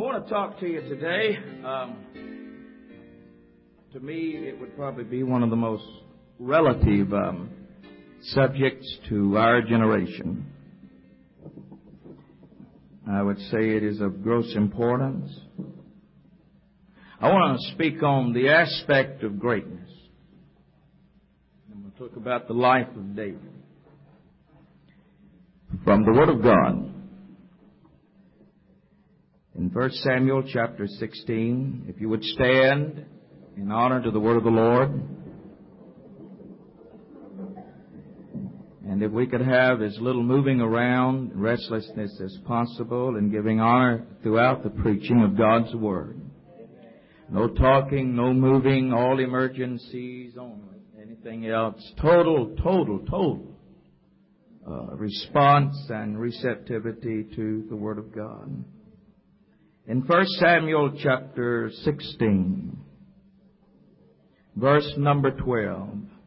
want to talk to you today. To me, it would probably be one of the most relative subjects to our generation. I would say it is of gross importance. I want to speak on the aspect of greatness. I'm going to talk about the life of David from the Word of God. In 1 Samuel chapter 16, if you would stand in honor to the Word of the Lord, and if we could have as little moving around, restlessness as possible, and giving honor throughout the preaching of God's Word. No talking, no moving, all emergencies only. Anything else, total response and receptivity to the Word of God. In 1 Samuel chapter 16, verse number 12,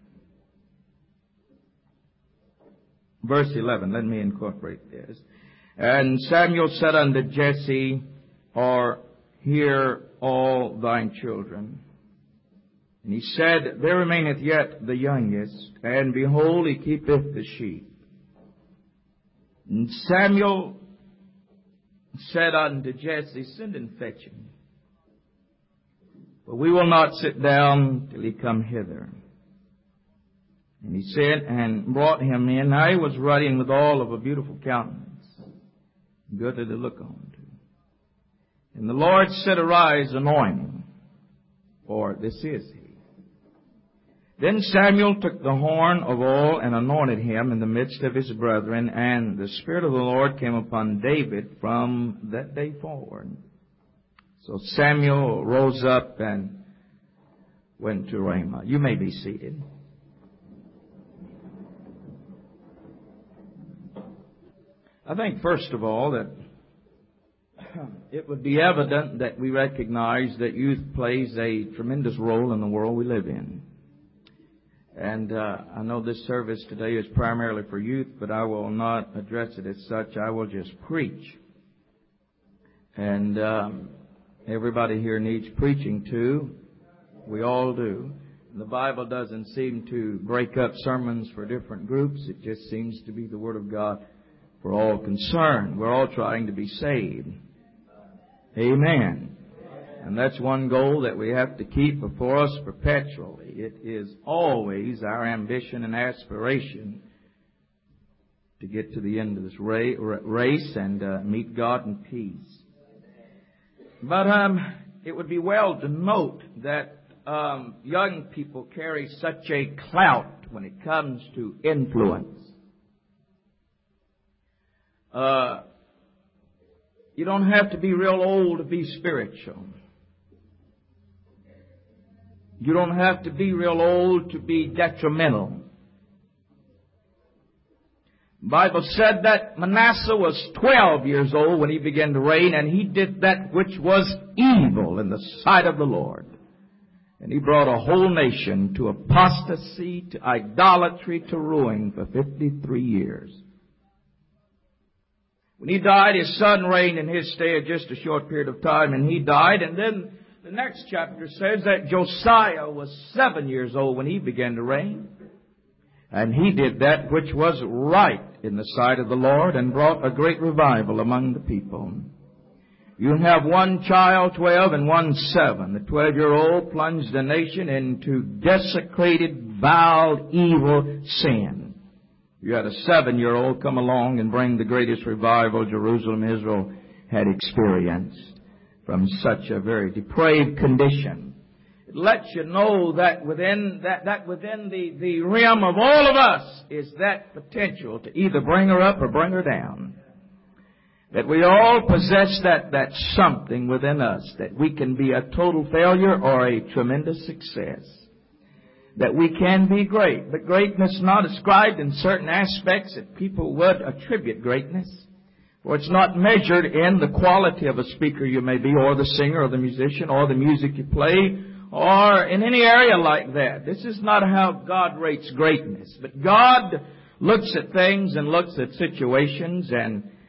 verse 11, let me incorporate this. And Samuel said unto Jesse, Are here all thine children? And he said, There remaineth yet the youngest, and behold, he keepeth the sheep. And Samuel said unto Jesse, Send and fetch him, for we will not sit down till he come hither. And he sent and brought him in. Now he was ruddy with all of a beautiful countenance, good to look on to. And the Lord said, Arise, anoint him, for this is he. Then Samuel took the horn of oil and anointed him in the midst of his brethren, and the Spirit of the Lord came upon David from that day forward. So Samuel rose up and went to Ramah. You may be seated. I think, first of all, that it would be evident that we recognize that youth plays a tremendous role in the world we live in. And I know this service today is primarily for youth, but I will not address it as such. I will just preach. And everybody here needs preaching too. We all do. And the Bible doesn't seem to break up sermons for different groups. It just seems to be the Word of God for all concerned. We're all trying to be saved. Amen. And that's one goal that we have to keep before us perpetually. It is always our ambition and aspiration to get to the end of this race and meet God in peace. But it would be well to note that young people carry such a clout when it comes to influence. You don't have to be real old to be spiritual. You don't have to be real old to be detrimental. The Bible said that Manasseh was 12 years old when he began to reign, and he did that which was evil in the sight of the Lord. And he brought a whole nation to apostasy, to idolatry, to ruin for 53 years. When he died, his son reigned in his stead just a short period of time, and he died. And then the next chapter says that Josiah was 7 years old when he began to reign. And he did that which was right in the sight of the Lord and brought a great revival among the people. You have one child, 12, and one 7. The 12-year-old plunged the nation into desecrated, vile, evil sin. You had a 7-year-old come along and bring the greatest revival Jerusalem, Israel had experienced from such a very depraved condition. It lets you know that within the realm of all of us is that potential to either bring her up or bring her down. That we all possess that something within us, that we can be a total failure or a tremendous success. That we can be great, but greatness not ascribed in certain aspects that people would attribute greatness. For it's not measured in the quality of a speaker you may be, or the singer, or the musician, or the music you play, or in any area like that. This is not how God rates greatness. But God looks at things and looks at situations, and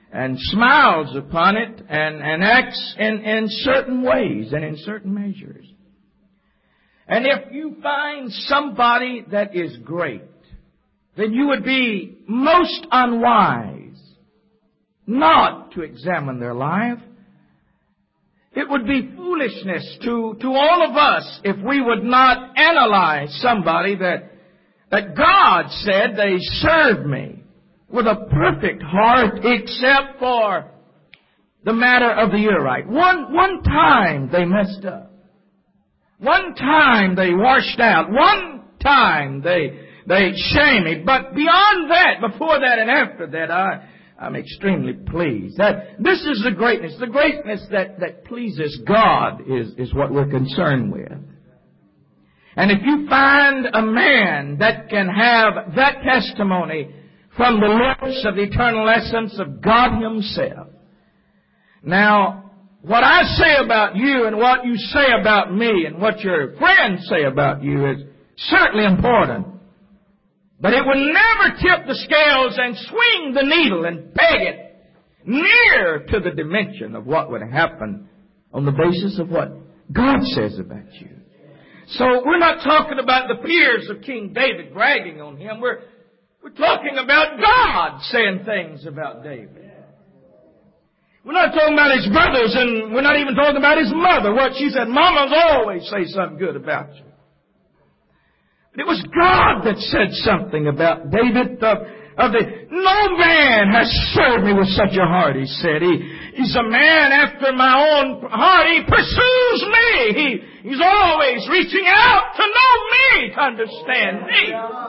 and smiles upon it and acts in certain ways and in certain measures. And if you find somebody that is great, then you would be most unwise not to examine their life. It would be foolishness to all of us if we would not analyze somebody that God said they served me with a perfect heart except for the matter of the Uriah. One time they messed up. One time they washed out. One time they shamed me. But beyond that, before that and after that, I'm extremely pleased. That this is the greatness. The greatness that pleases God is what we're concerned with. And if you find a man that can have that testimony from the lips of the eternal essence of God Himself. Now, what I say about you and what you say about me and what your friends say about you is certainly important. But it will never tip the scales and swing the needle and peg it near to the dimension of what would happen on the basis of what God says about you. So we're not talking about the peers of King David bragging on him. We're talking about God saying things about David. We're not talking about his brothers, and we're not even talking about his mother. What she said, Mamas always say something good about you. But it was God that said something about David. No man has served me with such a heart, he said. He's a man after my own heart. He pursues me. He's always reaching out to know me, to understand me.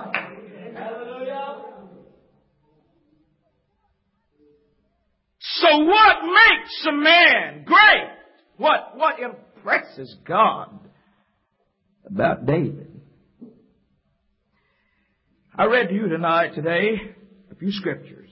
So what makes a man great? What impresses God about David? I read to you today a few scriptures.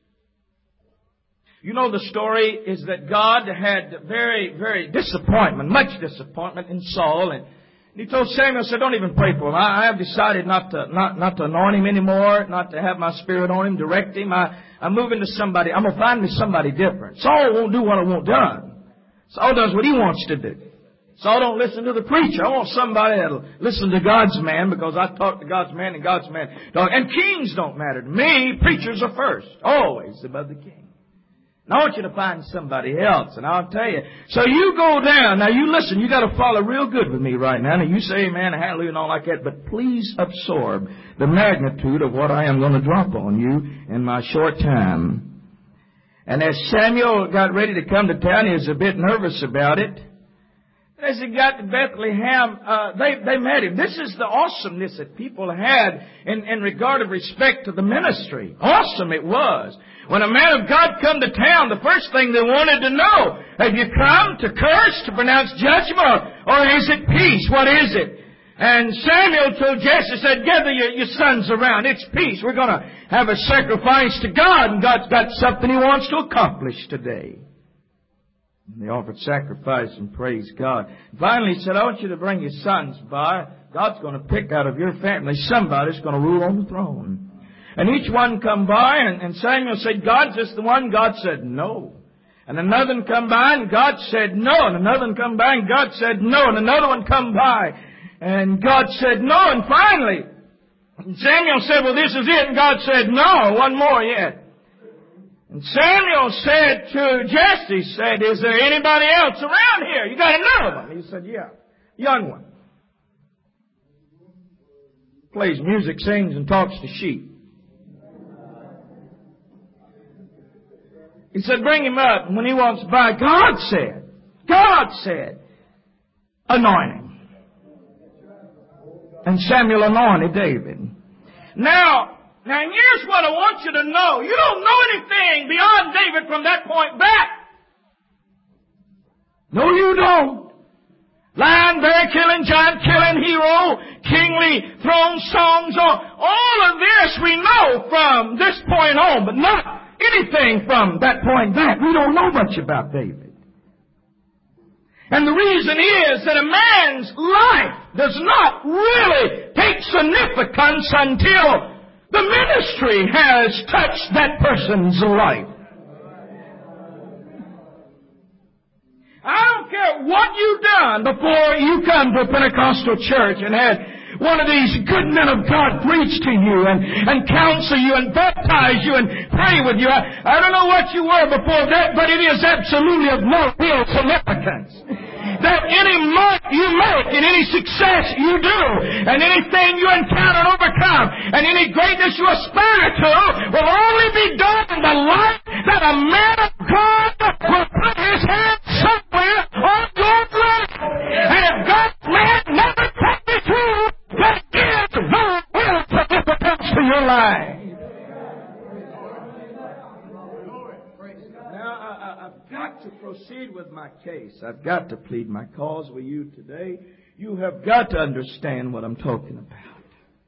You know the story is that God had very, very much disappointment in Saul, and He told Samuel, said, don't even pray for him. I have decided not to anoint him anymore, not to have my Spirit on him, direct him. I'm moving to somebody. I'm going to find me somebody different. Saul won't do what I want done. Saul does what he wants to do. Saul don't listen to the preacher. I want somebody that'll listen to God's man, because I talk to God's man and God's man talk. And kings don't matter to me. Preachers are first, always above the king. And I want you to find somebody else, and I'll tell you. So you go down. Now you listen, you got to follow real good with me right now. And you say amen and hallelujah and all like that, but please absorb the magnitude of what I am going to drop on you in my short time. And as Samuel got ready to come to town, he was a bit nervous about it. As he got to Bethlehem, they met him. This is the awesomeness that people had in regard of respect to the ministry. Awesome it was. When a man of God come to town, the first thing they wanted to know, have you come to curse, to pronounce judgment, or is it peace? What is it? And Samuel told Jesse, said, gather your sons around. It's peace. We're going to have a sacrifice to God, and God's got something He wants to accomplish today. And they offered sacrifice and praised God. Finally, he said, I want you to bring your sons by. God's going to pick out of your family somebody's going to rule on the throne. And each one come by, and Samuel said, God's just the one. God said, no. And another one come by, and God said, no. And another one come by, and God said, no. And another one come by, and God said, no. And finally, Samuel said, well, this is it. And God said, no, one more yet. And Samuel said to Jesse, said, is there anybody else around here? You got another one? He said, yeah, young one. Plays music, sings, and talks to sheep. He said, bring him up. And when he walks by, God said, anoint him. And Samuel anointed David. Now here's what I want you to know. You don't know anything beyond David from that point back. No, you don't. Lion, bear killing, giant killing, hero, kingly throne songs, all of this we know from this point on, but not anything from that point back. We don't know much about David. And the reason is that a man's life does not really take significance until the ministry has touched that person's life. what you done before you come to a Pentecostal church and had one of these good men of God preach to you and counsel you and baptize you and pray with you. I don't know what you were before that, but it is absolutely of no real significance. That any mark you make and any success you do and anything you encounter and overcome and any greatness you aspire to will only be done in the light that a man of God will put his hand somewhere on your life. And if God's man never takes you through, there is no real significance to your life. I've got to proceed with my case. I've got to plead my cause with you today. You have got to understand what I'm talking about.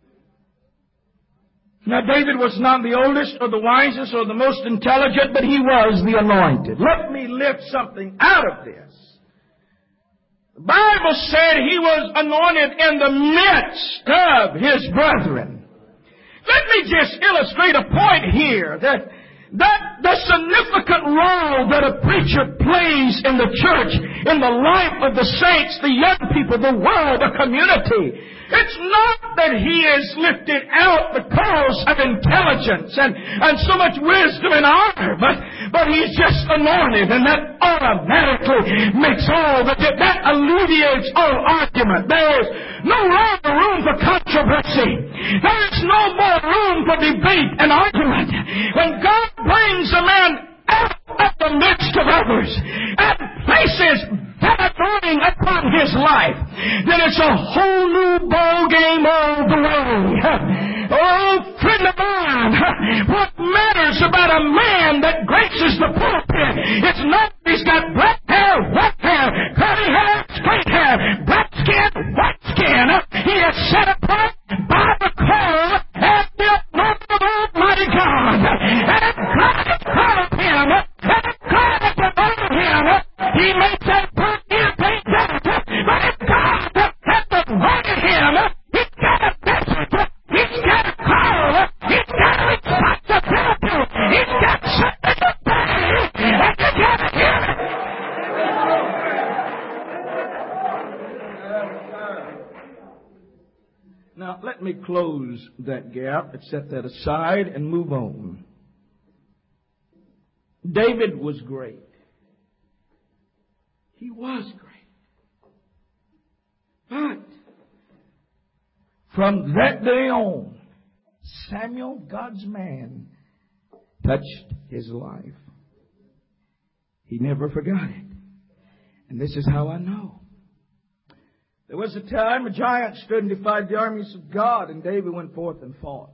Now, David was not the oldest or the wisest or the most intelligent, but he was the anointed. Let me lift something out of this. The Bible said he was anointed in the midst of his brethren. Let me just illustrate a point here that the significant role that a preacher plays in the church, in the life of the saints, the young people, the world, the community. It's not that he is lifted out because of intelligence and so much wisdom and honor, but he's just anointed, and that automatically makes all that alleviates all argument. There's no longer room for controversy. There's no more room for debate and argument. When God brings a man out of the midst of others and places that anointing upon his life, then it's a whole new ball game all the way. Oh, friend of mine, what matters about a man that graces the pulpit? It's not that he's got black hair, white hair, curly hair, straight hair, black skin, white skin. He is set apart by the call and the anointing of Almighty God. And if God has called him, and if God has anointed him, he may say, but if God has anointed him, he's got a message, he's got a call, he's got a responsibility, he's got something to say, and you got to hear it. Now, let me close that gap and set that aside and move on. David was great. He was great. But from that day on, Samuel, God's man, touched his life. He never forgot it. And this is how I know. There was a time a giant stood and defied the armies of God, and David went forth and fought.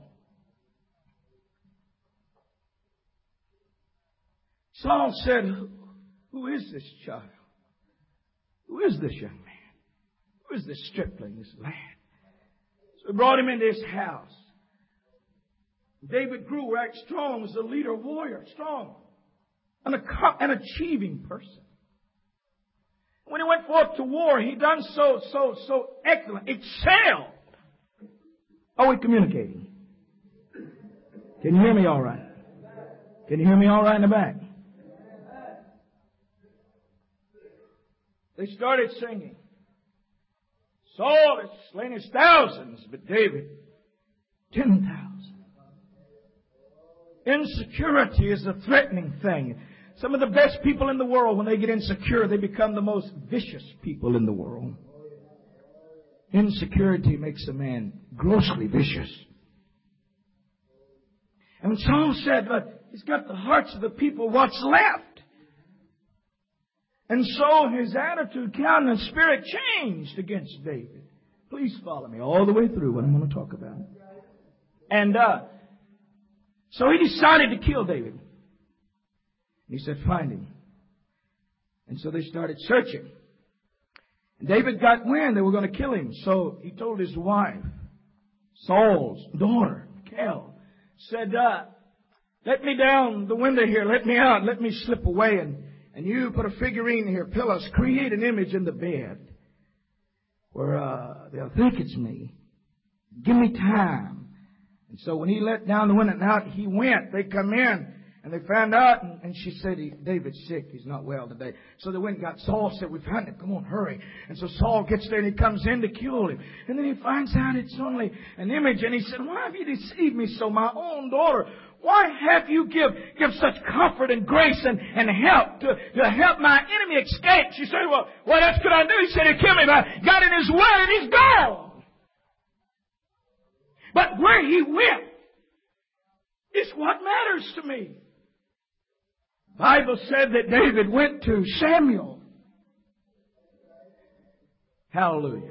Saul said, "Who is this child? Who is this young man? Who is this stripling, this lad?" So he brought him into his house. David grew right strong, was a leader, a warrior, strong, an achieving person. When he went forth to war, he done so excellent, excelled. Are we communicating? Can you hear me all right? Can you hear me all right in the back? They started singing. Saul has slain his thousands, but David, 10,000. Insecurity is a threatening thing. Some of the best people in the world, when they get insecure, they become the most vicious people in the world. Insecurity makes a man grossly vicious. And when Saul said, he's got the hearts of the people, what's left? And so his attitude, countenance, spirit changed against David. Please follow me all the way through what I'm going to talk about. And so he decided to kill David. And he said, "Find him." And so they started searching. And David got wind they were going to kill him. So he told his wife, Saul's daughter, Michal, said, "Let me down the window here. Let me out. Let me slip away. And you put a figurine here, pillows, create an image in the bed where they'll think it's me. Give me time." And so when he let down the window and out, he went. They come in. And they found out, and she said, David's sick. He's not well today. So they went and got Saul, said, we found him. Come on, hurry. And so Saul gets there and he comes in to kill him. And then he finds out it's only an image. And he said, why have you deceived me so, my own daughter? Why have you give such comfort and grace and help to help my enemy escape? She said, well, what else could I do? He said, he killed me, but I got in his way and he's gone. But where he went is what matters to me. The Bible said that David went to Samuel. Hallelujah.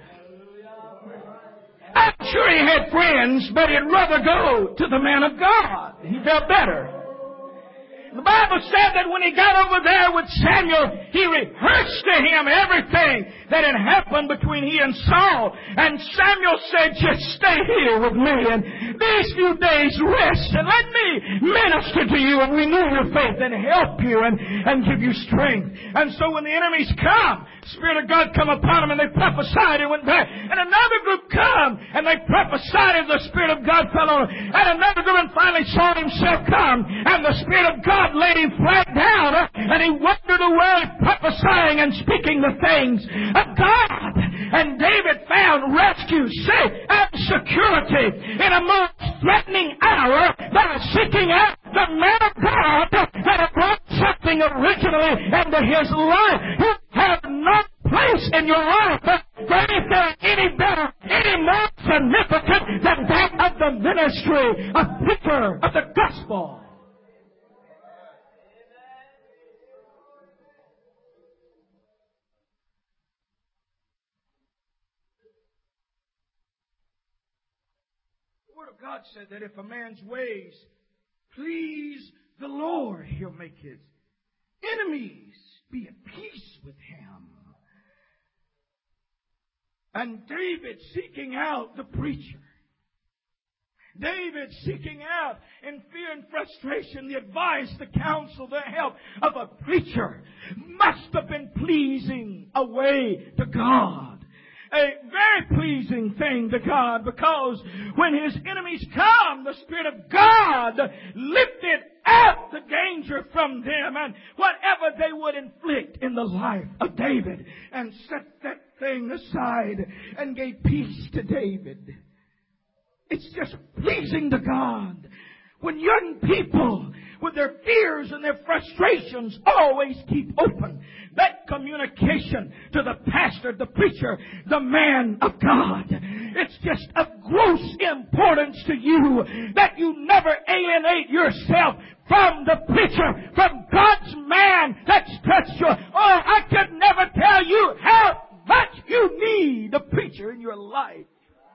I'm sure he had friends, but he'd rather go to the man of God. He felt better. The Bible said that when he got over there with Samuel, he rehearsed to him everything that had happened between he and Saul. And Samuel said, just stay here with me and these few days rest and let me minister to you and renew your faith and help you and give you strength. And so when the enemies come, the Spirit of God come upon them and they prophesied and went back. And another group come and they prophesied and the Spirit of God fell on them. And another group and finally saw himself come and the Spirit of God laid him flat down and he wandered away prophesying and speaking the things of God. And David found rescue, safe, and security in a most threatening hour by seeking out the man of God that had brought something originally into his life. You have no place in your life for anything any better, any more significant than that of the ministry of preacher of the gospel. The Word of God said that if a man's ways please the Lord, He'll make his enemies be at peace with him. And David seeking out the preacher. David seeking out in fear and frustration the advice, the counsel, the help of a preacher must have been pleasing a way to God. A very pleasing thing to God, because when his enemies come, the Spirit of God lifted out the danger from them and whatever they would inflict in the life of David, and set that thing aside and gave peace to David. It's just pleasing to God when young people with their fears and their frustrations always keep open that communication to the pastor, the preacher, the man of God. It's just of gross importance to you that you never alienate yourself from the preacher, from God's man that's touched you. Oh, I could never tell you how much you need a preacher in your life.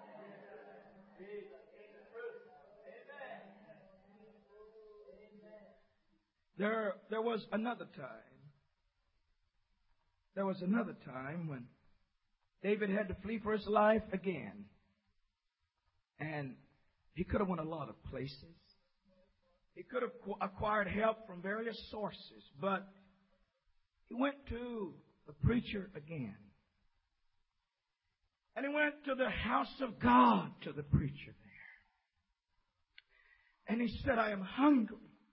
There was another time. There was another time when David had to flee for his life again. And he could have went a lot of places. He could have acquired help from various sources. But he went to the preacher again. And he went to the house of God to the preacher there. And he said, I am hungry.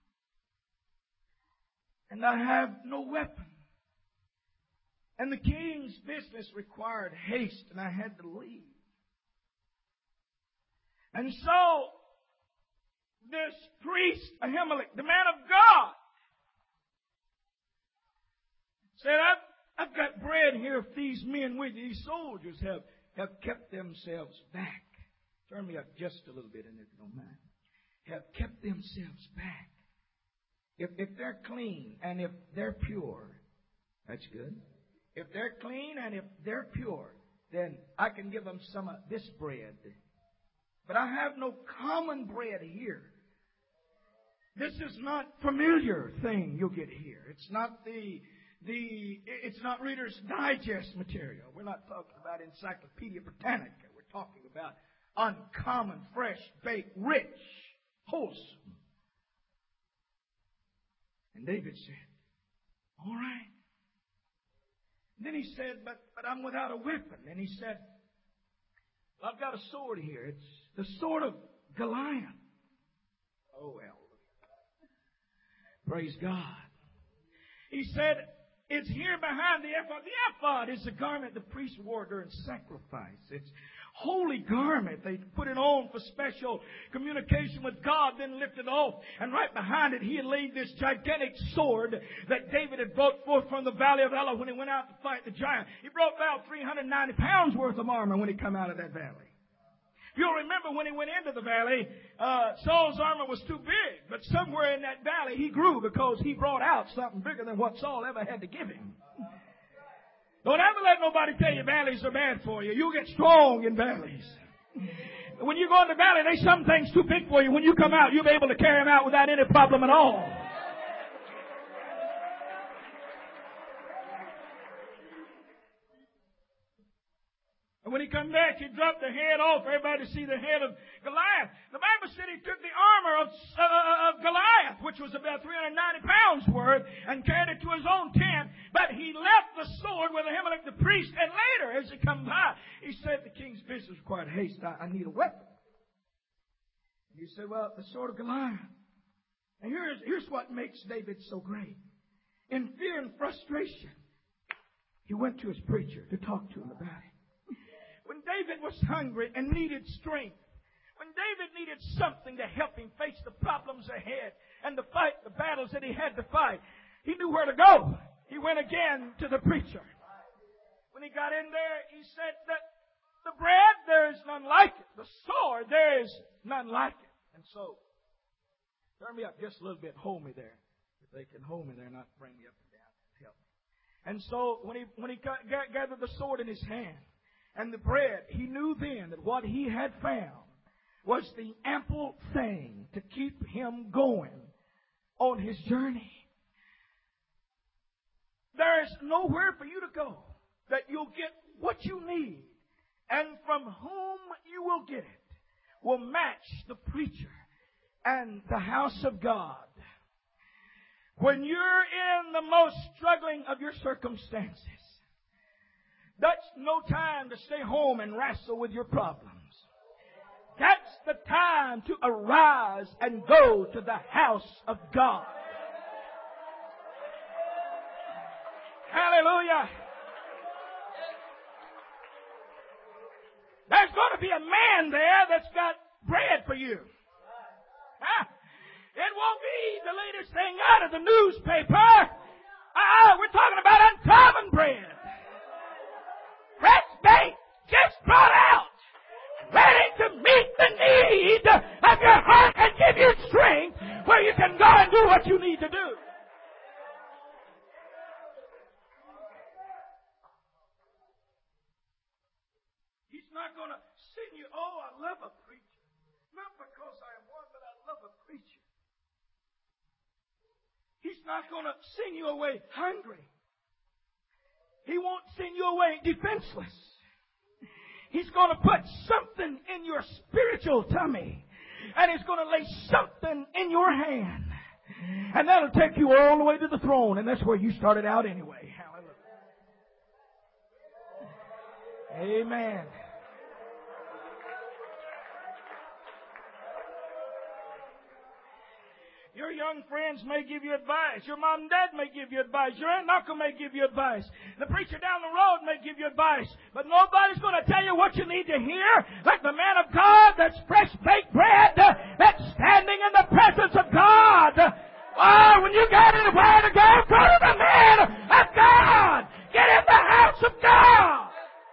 And I have no weapon. And the king's business required haste, and I had to leave. And so, this priest, Ahimelech, the man of God, said, I've got bread here if these men with you, these soldiers have kept themselves back. Turn me up just a little bit, and if you don't mind. Have kept themselves back. If they're clean and if they're pure, that's good. If they're clean and if they're pure, then I can give them some of this bread. But I have no common bread here. This is not familiar thing you'll get here. It's not it's not Reader's Digest material. We're not talking about Encyclopedia Britannica. We're talking about uncommon, fresh, baked, rich, wholesome. And David said, all right. And then he said, but I'm without a weapon. And he said, well, I've got a sword here. It's the sword of Goliath. Oh, well. Praise God. He said, it's here behind the ephod. The ephod is the garment the priest wore during sacrifice. It's holy garment. They put it on for special communication with God, then lift it off. And right behind it, he had laid this gigantic sword that David had brought forth from the valley of Elah when he went out to fight the giant. He brought about 390 pounds worth of armor when he come out of that valley. You'll remember when he went into the valley, Saul's armor was too big. But somewhere in that valley, he grew because he brought out something bigger than what Saul ever had to give him. Don't ever let nobody tell you valleys are bad for you. You'll get strong in valleys. When you go in the valley, there's some things too big for you. When you come out, you'll be able to carry them out without any problem at all. And when he come back, he dropped the head off for everybody to see the head of Goliath. The Bible said he took the armor of Goliath, which was about 390 pounds worth, and carried it to his own tent. But he left the sword with Ahimelech the priest. And later, as he come by, he said, the king's business required haste. I need a weapon. And he said, well, the sword of Goliath. And here's what makes David so great. In fear and frustration, he went to his preacher to talk to him about it. When David was hungry and needed strength, when David needed something to help him face the problems ahead and to fight the battles that he had to fight, he knew where to go. He went again to the preacher. When he got in there, he said that the bread, there is none like it. The sword, there is none like it. And so, turn me up just a little bit. Hold me there. If they can hold me there, not bring me up and down. Help me. And so, when he gathered the sword in his hand, and the bread, he knew then that what he had found was the ample thing to keep him going on his journey. There is nowhere for you to go that you'll get what you need, and from whom you will get it will match the preacher and the house of God. When you're in the most struggling of your circumstances, that's no time to stay home and wrestle with your problems. That's the time to arise and go to the house of God. Hallelujah. There's going to be a man there that's got bread for you. It won't be the latest thing out of the newspaper. We're talking about uncommon bread. Fresh baked, just brought out, ready to meet the need of your heart and give you strength where you can go and do what you need to do. He's not going to send you, oh, I love a preacher. Not because I am one, but I love a preacher. He's not going to send you away hungry. He won't send you away defenseless. He's going to put something in your spiritual tummy. And He's going to lay something in your hand. And that'll take you all the way to the throne. And that's where you started out anyway. Hallelujah. Amen. Your young friends may give you advice. Your mom and dad may give you advice. Your aunt and uncle may give you advice. The preacher down the road may give you advice. But nobody's going to tell you what you need to hear like the man of God that's fresh baked bread, that's standing in the presence of God. Oh, when you got anywhere to go, go to the man of God. Get in the house of God.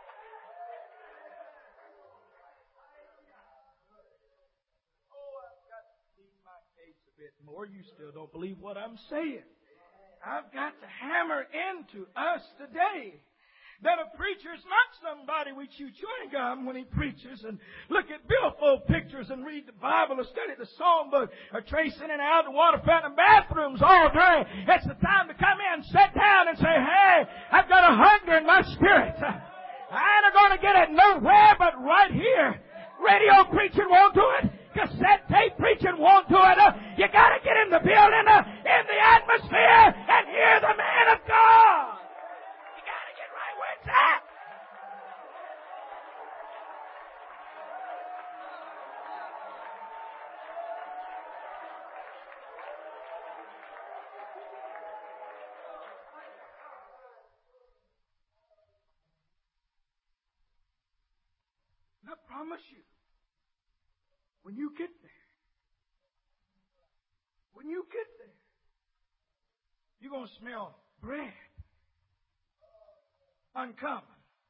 More, you still don't believe what I'm saying. I've got to hammer into us today that a preacher is not somebody we chew chewing gum when he preaches and look at billfold pictures and read the Bible or study the songbook or trace in and out the water fountain and bathrooms all day. It's the time to come in, sit down and say, hey, I've got a hunger in my spirit. I ain't going to get it nowhere but right here. Radio preaching won't do it. Cassette tape preaching won't do it. You got to get in the building, in the atmosphere, and hear the man of God. You got to get right where it's at. promise you, when you get there, you're going to smell bread. Uncommon.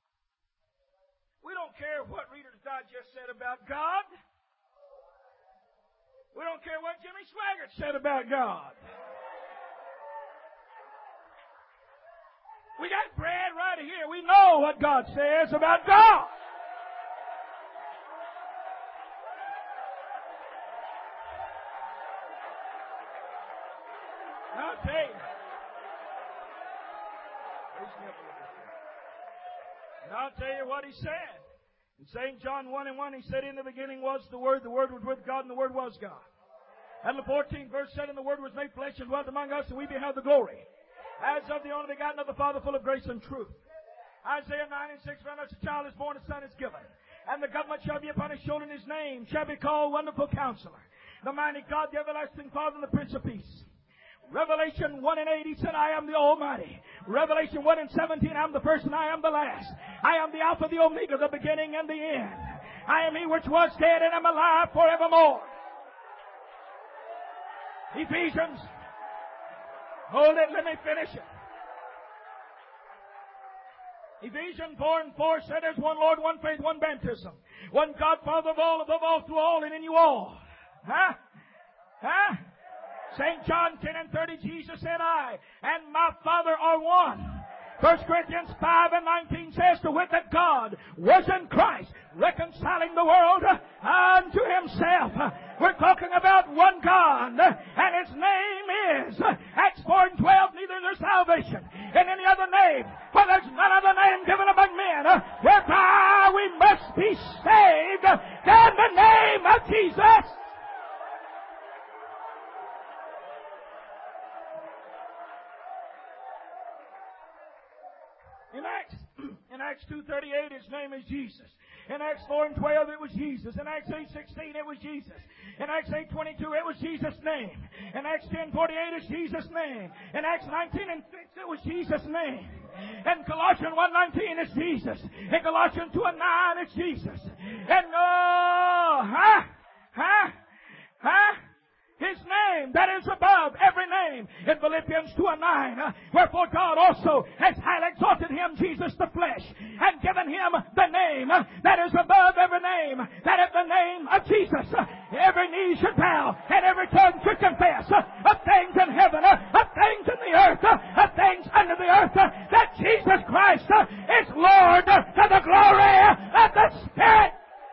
We don't care what Reader's Digest said about God. We don't care what Jimmy Swaggart said about God. We got bread right here. We know what God says about God. I'll tell you. And I'll tell you what he said. In St. John 1:1, he said, in the beginning was the Word was with God, and the Word was God. And the 14th verse said, and the Word was made flesh and dwelt among us, and we beheld the glory, as of the only begotten of the Father, full of grace and truth. Isaiah 9:6, for unto us a child is born, a son is given, and the government shall be upon his shoulder, and his name shall be called Wonderful Counselor, the Mighty God, the Everlasting Father, and the Prince of Peace. Revelation 1:8, he said, I am the Almighty. Revelation 1:17, I am the first and I am the last. I am the Alpha, the Omega, the beginning and the end. I am he which was dead and am alive forevermore. Ephesians. Hold it, let me finish it. Ephesians 4:4 said there's one Lord, one faith, one baptism. One God, Father of all, above all, through all, and in you all. Huh? St. John 10:30, Jesus said, I and my Father are one. 1 Corinthians 5:19 says, to wit that God was in Christ, reconciling the world unto himself. We're talking about one God, and his name is, Acts 4:12, neither is there salvation in any other name, for there's none other name given among men whereby we must be saved than the name of Jesus. In Acts 2:38, his name is Jesus. In Acts 4:12, it was Jesus. In Acts 8:16, it was Jesus. In Acts 8:22, it was Jesus' name. In Acts 10:48, it's Jesus' name. In Acts 19:6, it was Jesus' name. In Colossians 1:19, it's Jesus. In Colossians 2:9, it's Jesus. And his name that is above every name. In Philippians 2:9, wherefore God also has highly exalted him, Jesus the flesh, and given him the name that is above every name, that at the name of Jesus every knee should bow and every tongue should confess of things in heaven, of things in the earth, of things under the earth, that Jesus Christ is Lord, to the glory of the Spirit.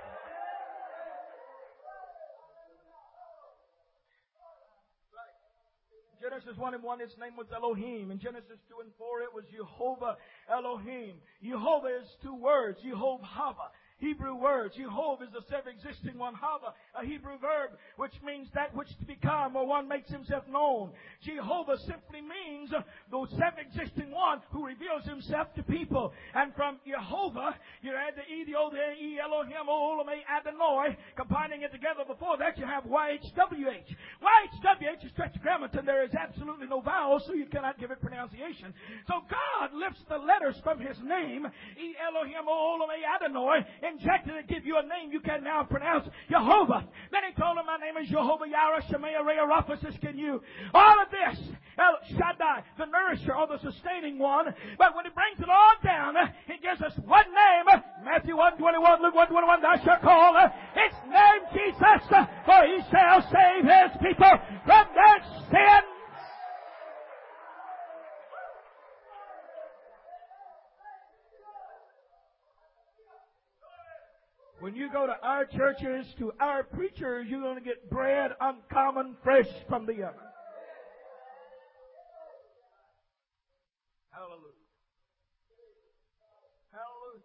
Genesis 1:1, his name was Elohim. In Genesis 2:4, it was Jehovah Elohim. Jehovah is two words, Jehovah. Hebrew words. Jehovah is the self-existing one. Hava, a Hebrew verb, which means that which to become, or one makes himself known. Jehovah simply means the self-existing one who reveals himself to people. And from Jehovah, you add the E, the O, the A-E, Elohim, Olam, Adonai, combining it together. Before that, you have YHWH. YHWH is tetragrammaton. There is absolutely no vowels, so you cannot give it pronunciation. So God lifts the letters from his name, E, Elohim, Olam, Adonai, injected to give you a name you can now pronounce, Jehovah. Then he told him, my name is Jehovah Yireh, Shemaiah, Rea, Rapha, can you? All of this, El Shaddai, the nourisher or the sustaining one. But when he brings it all down, he gives us one name, Matthew 1:21, Luke 1:21, thou shalt call its name Jesus, for he shall save his people from their sins. When you go to our churches, to our preachers, you're going to get bread uncommon fresh from the oven. Hallelujah. Hallelujah.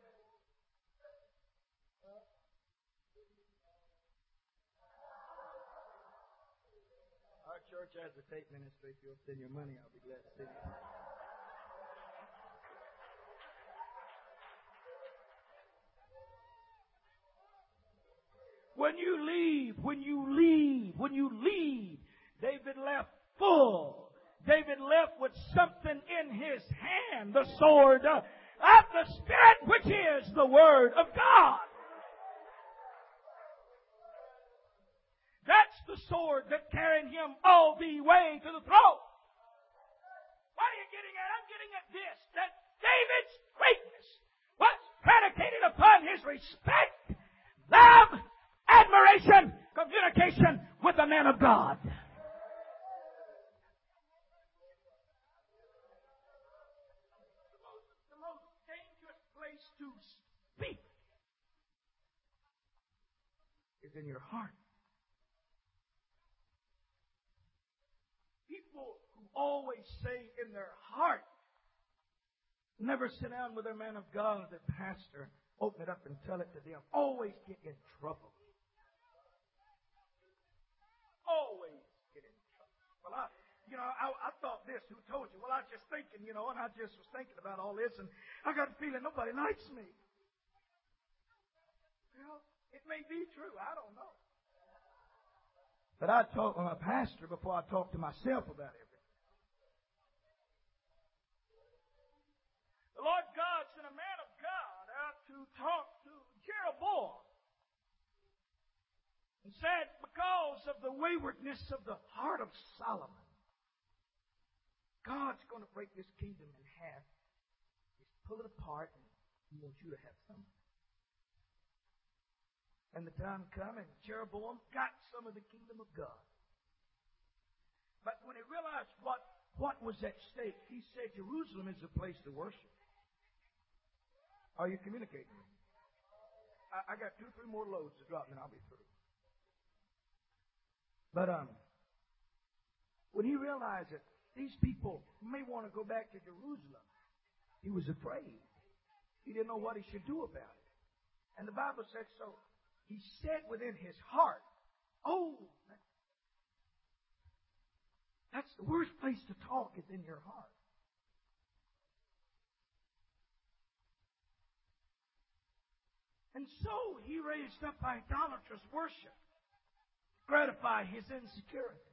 Our church has a tape ministry. If you'll send your money, I'll be glad to send it. When you leave, David left full. David left with something in his hand, the sword of the Spirit, which is the Word of God. sword that carried him all the way to the throne. What are you getting at? I'm getting at this, that David's greatness was predicated upon his respect, love, admiration, communication with the man of God. The most dangerous place to speak is in your heart. People who always say in their heart, never sit down with their man of God, their pastor, open it up and tell it to them, always get in trouble. Always get in trouble. Well, I thought this. Who told you? Well, I was just thinking, and I just was thinking about all this, and I got a feeling nobody likes me. Well, it may be true. I don't know. But I talk with my pastor before I talk to myself about everything. The Lord God sent a man of God out to talk to Jeroboam and said, because of the waywardness of the heart of Solomon, God's going to break this kingdom in half. He's pull it apart, and He wants you to have something. And the time come, and Jeroboam got some of the kingdom of God. But when he realized what was at stake, he said, Jerusalem is a place to worship. Are you communicating? I got 2 or 3 more loads to drop, and I'll be through. But when he realized that these people may want to go back to Jerusalem, he was afraid. He didn't know what he should do about it. And the Bible said so. He said within his heart, that's the worst place to talk is in your heart. And so he raised up idolatrous worship, gratify his insecurity.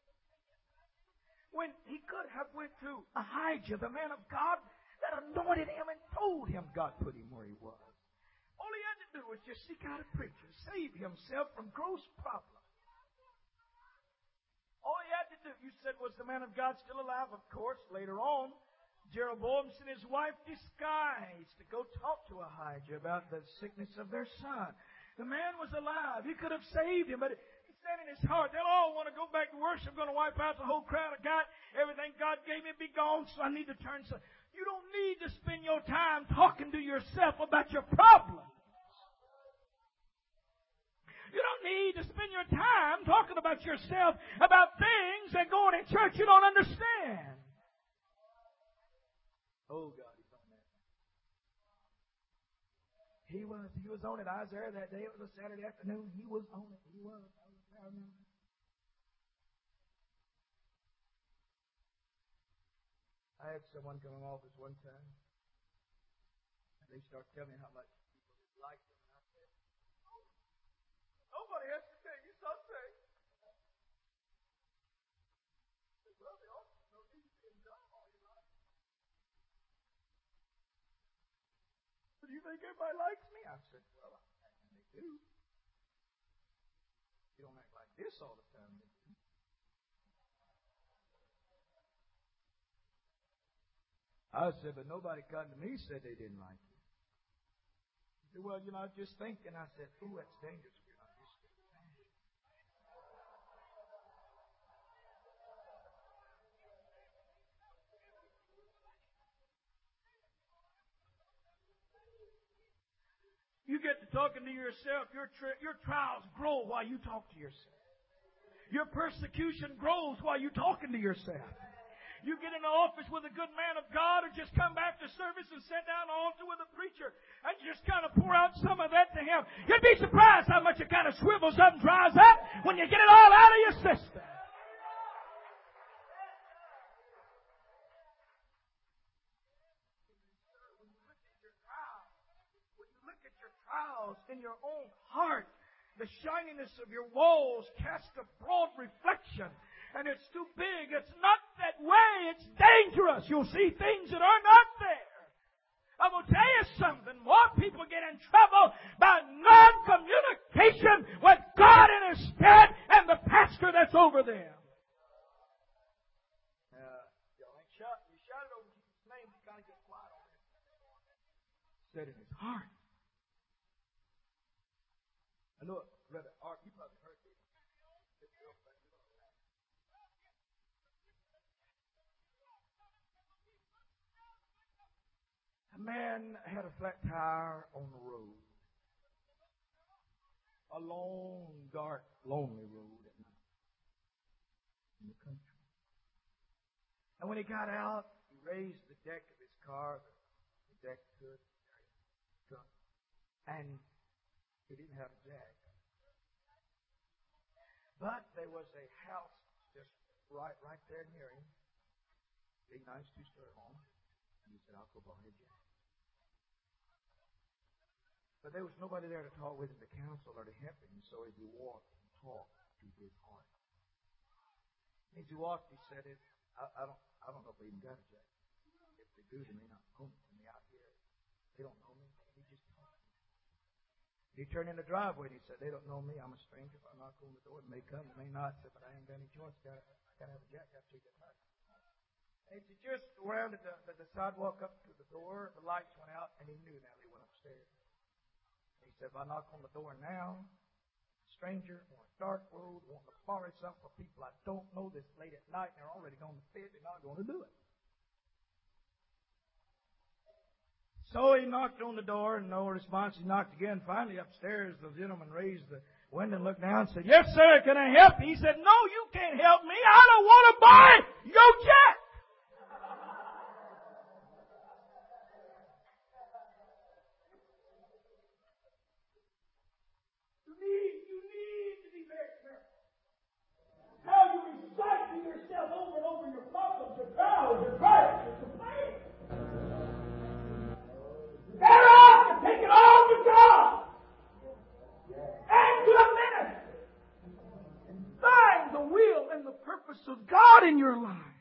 When he could have went to Ahijah, the man of God, that anointed him and told him God put him where he was. All he had to do was just seek out a preacher, save himself from gross problems. All he had to do, you said, was the man of God still alive? Of course, later on, Jeroboam sent his wife disguised to go talk to Ahijah about the sickness of their son. The man was alive. He could have saved him, but he said in his heart, they'll all want to go back to worship. I'm going to wipe out the whole crowd of God. Everything God gave me be gone, so I need to turn. So you don't need to spend your time talking to yourself about your problems. You don't need to spend your time talking about yourself, about things that going in church you don't understand. Oh, God, he's on that. He was on it. I was there that day. It was a Saturday afternoon. He was on it. He was. I remember. I had someone come in my office one time, and they started telling me how much people disliked him. And I said, nobody has to tell you something. Well, they also know he's been dumb all your life. Do you think everybody likes me? I said, well, I think they do. You don't act like this all the time, do you? I said, but nobody come to me said they didn't like you. He said, well, I was just thinking. I said, ooh, that's dangerous. You're not just thinking. You get to talking to yourself, your trials grow while you talk to yourself. Your persecution grows while you're talking to yourself. You get in the office with a good man of God, or just come back to service and sit down on the altar with a preacher and just kind of pour out some of that to him. You'd be surprised how much it kind of swivels up and dries up when you get it all out of your system. When you look at your trials in your own heart, the shininess of your walls cast a broad reflection. And it's too big. It's not that way. It's dangerous. You'll see things that are not there. I'm going to tell you something. More people get in trouble by non-communication with God in His Spirit and the pastor that said in his heart. I know, Brother Art, you probably heard this. A man had a flat tire on the road. A long, dark, lonely road at night in the country. And when he got out, he raised the deck of his car, the deck could, and he didn't have a jack. But there was a house just right there near him. Big, nice two-story home. And he said, I'll go borrow a jack. But there was nobody there to talk with him, to counsel or to help him, so as he walked and talked to his heart. As he walked, he said, I don't know if they even got a jack. If they do, they may not know me out here. They don't know me. He just talked. He turned in the driveway and he said, they don't know me. I'm a stranger. If I knock on the door, it may come, it may not. He said, but I ain't got any choice. I gotta have a jack. I gotta take that time. And he just rounded the sidewalk up to the door. The lights went out, and he knew now they went upstairs. He said, if I knock on the door now, stranger on a dark road, wanting to borrow something for people I don't know this late at night, and they're already going to fit, they're not going to do it. So he knocked on the door, and no response. He knocked again. Finally, upstairs, the gentleman raised the window and looked down and said, yes, sir, can I help you? He said, no, you can't help me. I don't want to buy your jack. You need to be very careful. How you recycle yourself over and over your problems, your trials, your trials, your complaints. Better off to take it all to God and to a ministry and find the will and the purpose of God in your life.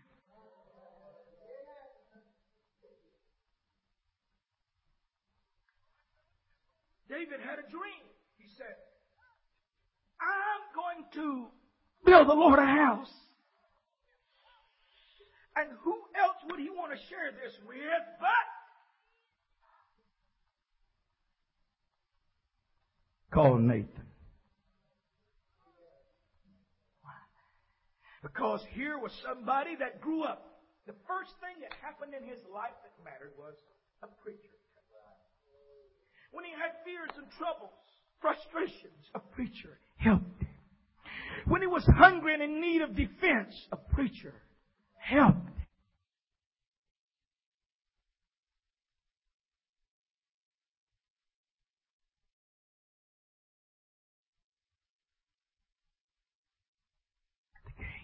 David had a dream. He said, I'm going to build the Lord a house. And who else would he want to share this with but call Nathan? Because here was somebody that grew up. The first thing that happened in his life that mattered was a preacher. When he had fears and troubles, frustrations, a preacher helped him. When he was hungry and in need of defense, a preacher helped him. The king,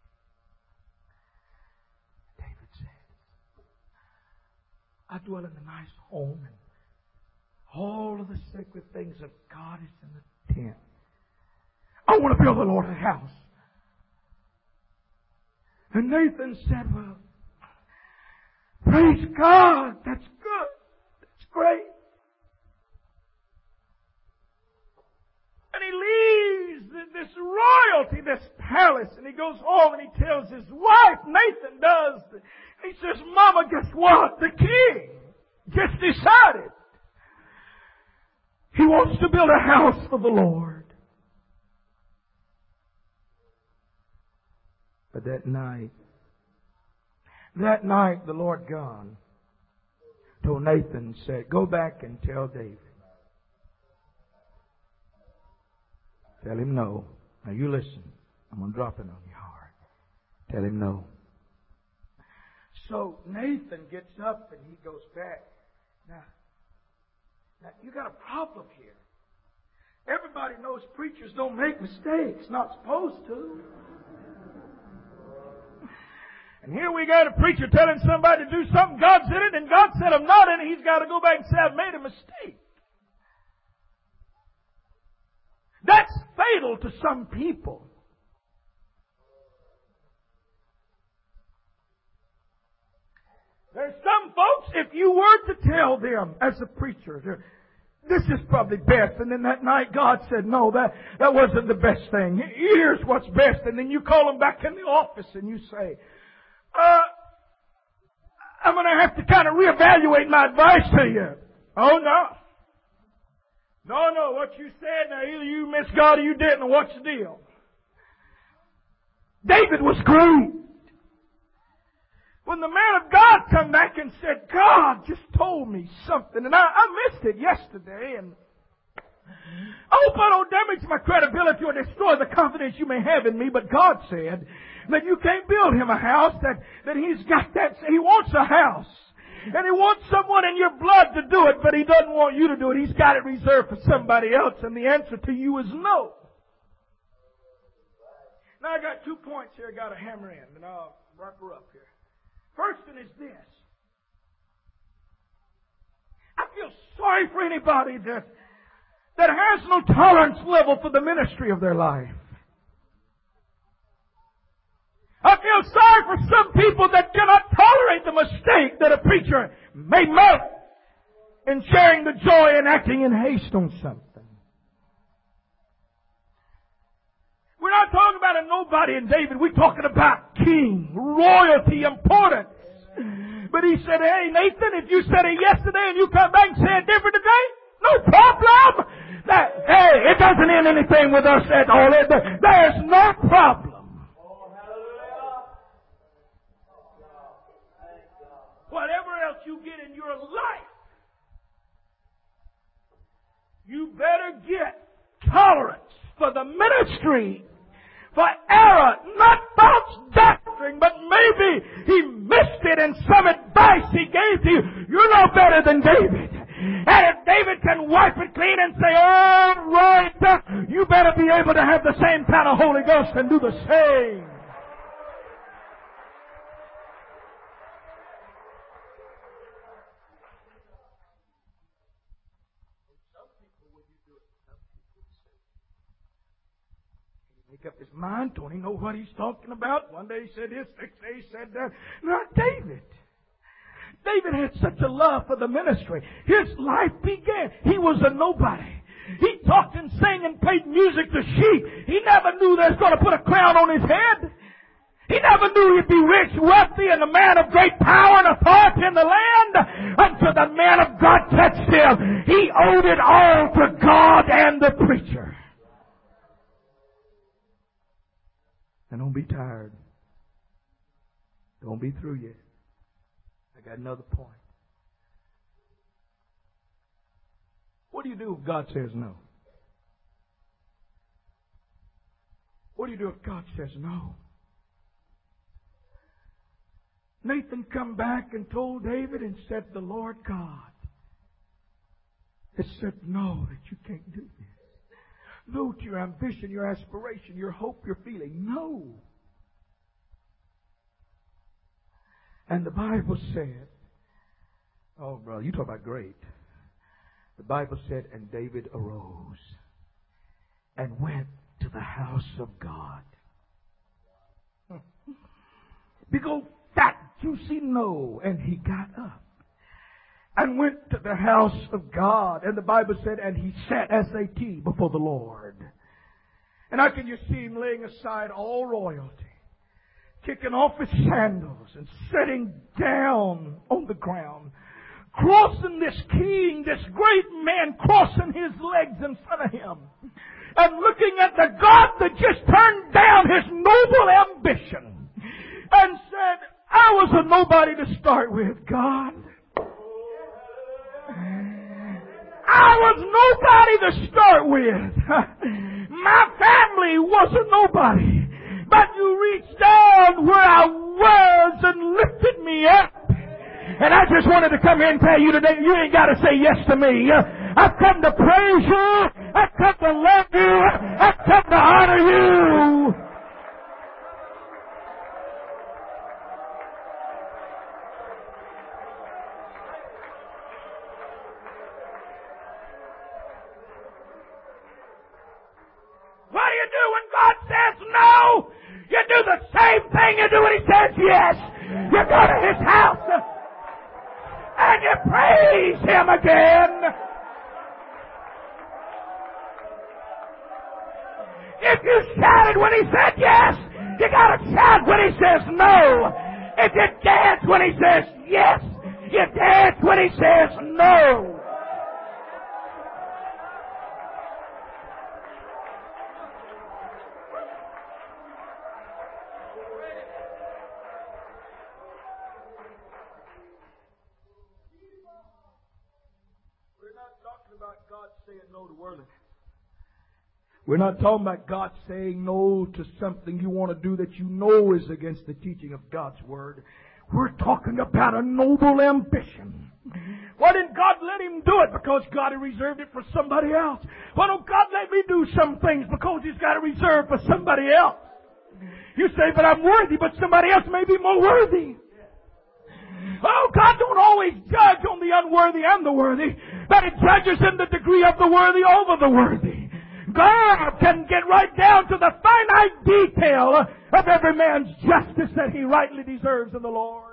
David said, I dwell in a nice home and all of the sacred things of God is in the tent. I want to build the Lord a house. And Nathan said, well, praise God. That's good. That's great. And he leaves this royalty, this palace, and he goes home and he tells his wife, Nathan does. He says, Mama, guess what? The king just decided he wants to build a house for the Lord. But that night, the Lord God told Nathan, said, go back and tell David. Tell him no. Now you listen. I'm going to drop it on your heart. Tell him no. So Nathan gets up and he goes back. Now you got a problem here. Everybody knows preachers don't make mistakes. Not supposed to. And here we got a preacher telling somebody to do something. God said it, and God said I'm not in it. He's got to go back and say, I've made a mistake. That's fatal to some people. There's some folks, if you were to tell them as a preacher, this is probably best. And then that night God said, no, that wasn't the best thing. Here's what's best. And then you call them back in the office and you say, I'm going to have to kind of reevaluate my advice to you. Oh, no. No, what you said, now either you missed God or you didn't, or what's the deal? David was grieved. When the man of God come back and said, God just told me something, and I missed it yesterday, and I hope I don't damage my credibility or destroy the confidence you may have in me, but God said that you can't build him a house, that he's got that, he wants a house. And he wants someone in your blood to do it, but he doesn't want you to do it. He's got it reserved for somebody else, and the answer to you is no. Now I got 2 points here I got to hammer in, and I'll wrap her up here. First one is this. I feel sorry for anybody that has no tolerance level for the ministry of their life. I feel sorry for some people that cannot tolerate the mistake that a preacher may make in sharing the joy and acting in haste on something. We're not talking about a nobody in David. We're talking about king, royalty, importance. But he said, hey, Nathan, if you said it yesterday and you come back and say it different today, no problem. Hey, it doesn't end anything with us at all. There's no problem. Whatever else you get in your life, you better get tolerance for the ministry, for error, not false doctrine, but maybe he missed it in some advice he gave to you. You're no better than David. And if David can wipe it clean and say, all right, you better be able to have the same kind of Holy Ghost and do the same. Make up his mind. Don't he know what he's talking about? One day he said this, next day he said that. Not David. David had such a love for the ministry. His life began. He was a nobody. He talked and sang and played music to sheep. He never knew they was going to put a crown on his head. He never knew he'd be rich, wealthy, and a man of great power and authority in the land until the man of God touched him. He owed it all to God and the preacher. And don't be tired. Don't be through yet. I got another point. What do you do if God says no? What do you do if God says no? Nathan come back and told David and said, the Lord God has said no, that you can't do this. No to your ambition, your aspiration, your hope, your feeling. No. And the Bible said, oh, brother, you talk about great. The Bible said, and David arose and went to the house of God. Big old fat, juicy no. And he got up and went to the house of God. And the Bible said, and he sat as a king before the Lord. And I can just see him laying aside all royalty, kicking off his sandals and sitting down on the ground, crossing this king, this great man, crossing his legs in front of him, and looking at the God that just turned down his noble ambition and said, I was a nobody to start with, God. I was nobody to start with. My family was a nobody. But you reached down where I was and lifted me up. And I just wanted to come here and tell you today, you ain't got to say yes to me. I've come to praise you. I've come to love you. I've come to honor you. What do you do when God says no? You do the same thing you do when He says yes. You go to His house and you praise Him again. If you shouted when He said yes, you gotta shout when He says no. If you dance when He says yes, you dance when He says no. about God saying no to worldliness. We're not talking about God saying no to something you want to do that you know is against the teaching of God's Word. We're talking about a noble ambition. Why didn't God let him do it? Because God had reserved it for somebody else. Why don't God let me do some things? Because He's got it reserved for somebody else. You say, but I'm worthy, but somebody else may be more worthy. Oh, God don't always judge on the unworthy and the worthy, but He judges in the degree of the worthy over the worthy. God can get right down to the finite detail of every man's justice that he rightly deserves in the Lord.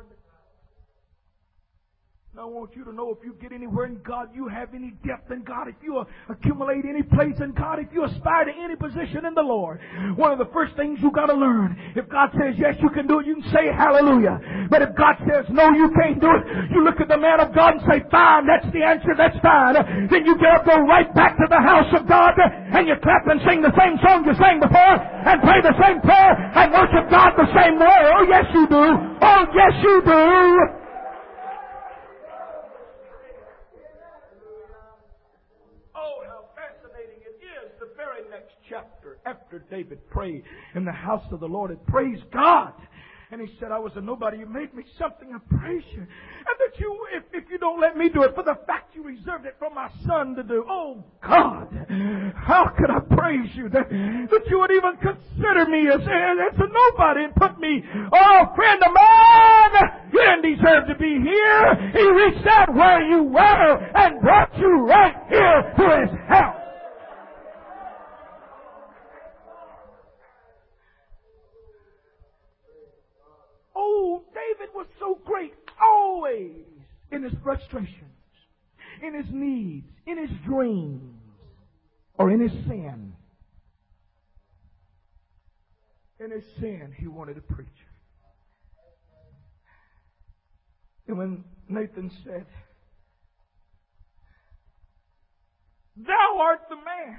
Now I want you to know, if you get anywhere in God, you have any depth in God, if you accumulate any place in God, if you aspire to any position in the Lord, one of the first things you got to learn, if God says yes, you can do it, you can say hallelujah. But if God says no, you can't do it, you look at the man of God and say, fine, that's the answer, that's fine. Then you get up, go right back to the house of God, and you clap and sing the same song you sang before, and pray the same prayer, and worship God the same way. Oh yes you do. Oh yes you do. Chapter after David prayed in the house of the Lord and praised God. And he said, I was a nobody. You made me something. I praise you. And that you, if you don't let me do it, for the fact you reserved it for my son to do. Oh God, how could I praise you that you would even consider me as a nobody and put me, oh friend of mine, you didn't deserve to be here. He reached out where you were and brought you right here to His house. Oh, David was so great, always in his frustrations, in his needs, in his dreams, or in his sin. In his sin, he wanted a preacher. And when Nathan said, "Thou art the man,"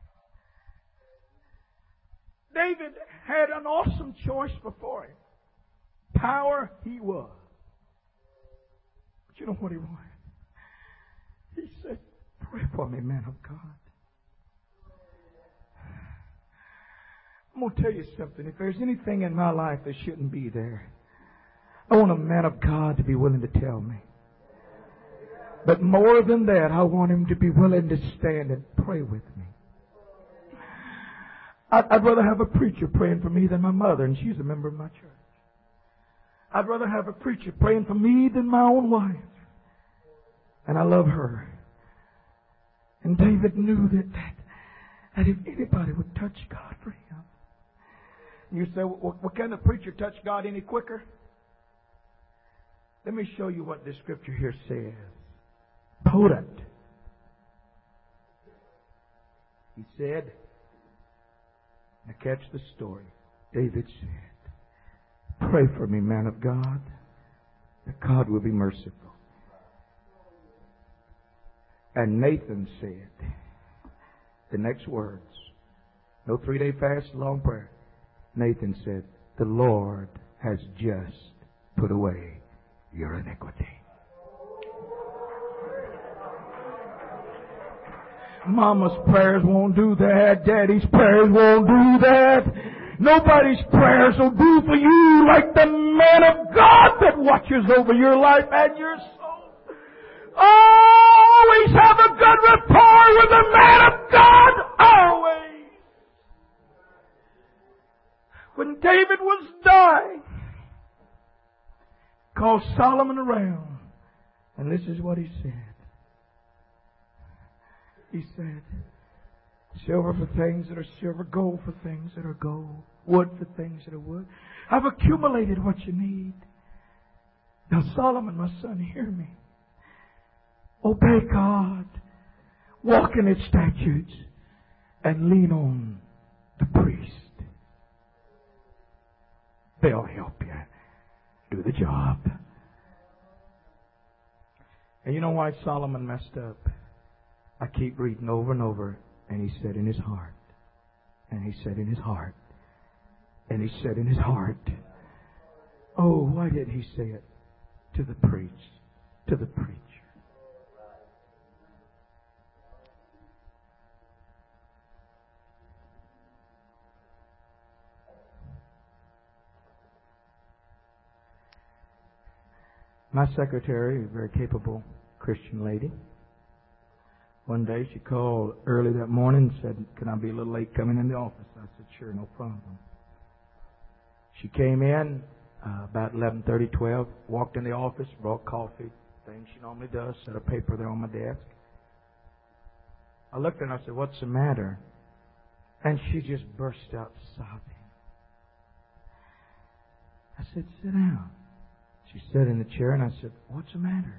David had an awesome choice before him. Power he was. But you know what he wanted? He said, pray for me, man of God. I'm going to tell you something. If there's anything in my life that shouldn't be there, I want a man of God to be willing to tell me. But more than that, I want him to be willing to stand and pray with me. I'd rather have a preacher praying for me than my mother, and she's a member of my church. I'd rather have a preacher praying for me than my own wife. And I love her. And David knew that if anybody would touch God for him. And you say, well, can a preacher touch God any quicker? Let me show you what this scripture here says. Potent. He said, now catch the story. David said, pray for me, man of God, that God will be merciful. And Nathan said, the next words, no 3-day fast, long prayer. Nathan said, the Lord has just put away your iniquity. Mama's prayers won't do that. Daddy's prayers won't do that. Nobody's prayers will do for you like the man of God that watches over your life and your soul. Always have a good rapport with the man of God. Always. When David was dying, called Solomon around, and this is what he said. He said, silver for things that are silver, gold for things that are gold, wood for things that are wood. I've accumulated what you need. Now, Solomon, my son, hear me. Obey God. Walk in His statutes. And lean on the priest. They'll help you do the job. And you know why Solomon messed up? I keep reading over and over. And he said in his heart. And he said in his heart. And he said in his heart. Oh, why did he say it? To the priest. To the preacher. My secretary, a very capable Christian lady, one day she called early that morning and said, "Can I be a little late coming in the office?" I said, "Sure, no problem." She came in about 11:30, 12, walked in the office, brought coffee, thing she normally does, set a paper there on my desk. I looked at her and I said, "What's the matter?" And she just burst out sobbing. I said, "Sit down." She sat in the chair and I said, "What's the matter?"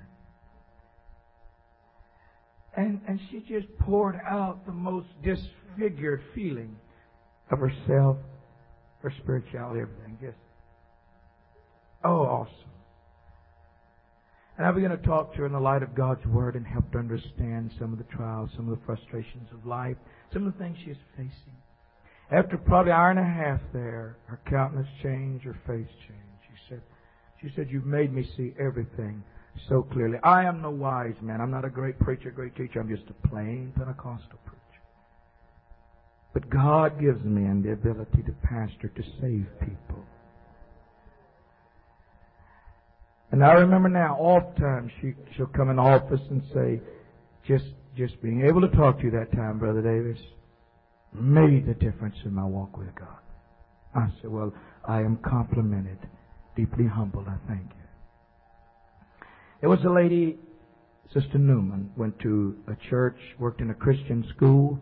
And she just poured out the most disfigured feeling of herself, her spirituality, everything. Just, awesome. And I began to talk to her in the light of God's Word and helped her understand some of the trials, some of the frustrations of life, some of the things she is facing. After probably an hour and a half there, her countenance changed, her face changed. She said, "You've made me see everything so clearly. I am no wise man. I'm not a great preacher, great teacher. I'm just a plain Pentecostal preacher. But God gives men the ability to pastor, to save people." And I remember now, oftentimes she'll come in the office and say, just being able to talk to you that time, Brother Davis, made a difference in my walk with God. I said, "Well, I am complimented, deeply humbled. I thank you." There was a lady, Sister Newman, went to a church, worked in a Christian school,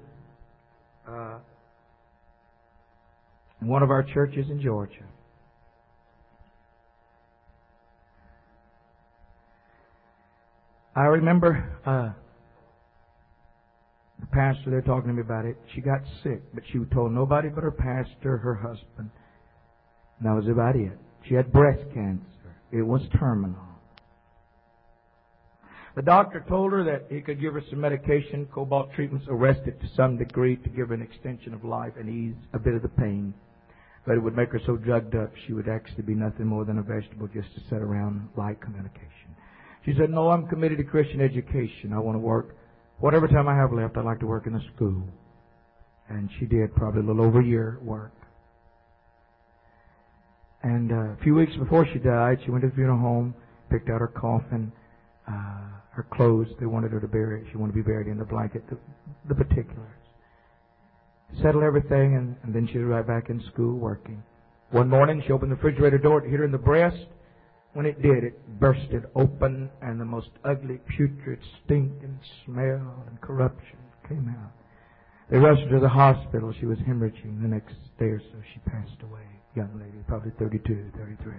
in one of our churches in Georgia. I remember the pastor there talking to me about it. She got sick, but she told nobody but her pastor, her husband. And that was about it. She had breast cancer. It was terminal. The doctor told her that he could give her some medication, cobalt treatments, arrest it to some degree to give her an extension of life and ease a bit of the pain. But it would make her so drugged up she would actually be nothing more than a vegetable just to sit around like communication. She said, "No, I'm committed to Christian education. I want to work. Whatever time I have left, I'd like to work in the school." And she did probably a little over a year work. And a few weeks before she died, she went to the funeral home, picked out her coffin, her clothes. They wanted her to bury it. She wanted to be buried in the blanket, the particulars. Settled everything, and then she was right back in school working. One morning, she opened the refrigerator door to hit her in the breast. When it did, it bursted open, and the most ugly, putrid stink and smell and corruption came out. They rushed her to the hospital. She was hemorrhaging. The next day or so, she passed away. Young lady, probably 32, 33.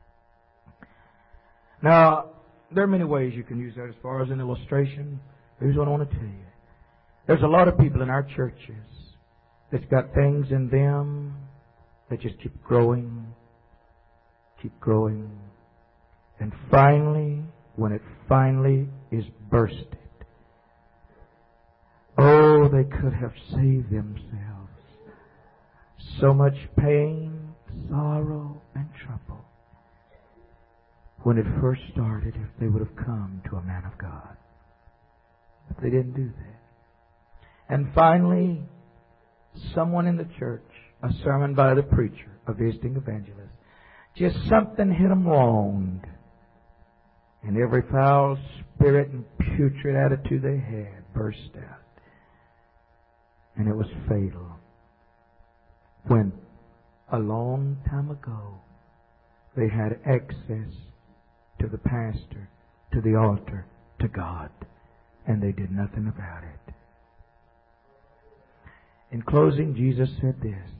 Now, there are many ways you can use that as far as an illustration. Here's what I want to tell you. There's a lot of people in our churches that's got things in them that just keep growing. And finally, when it finally is bursted, oh, they could have saved themselves so much pain, sorrow, and trouble when it first started if they would have come to a man of God. But they didn't do that. And finally, someone in the church, a sermon by the preacher, a visiting evangelist, just something hit them wrong. And every foul spirit and putrid attitude they had burst out. And it was fatal. When, a long time ago, they had access to the pastor, to the altar, to God. And they did nothing about it. In closing, Jesus said this.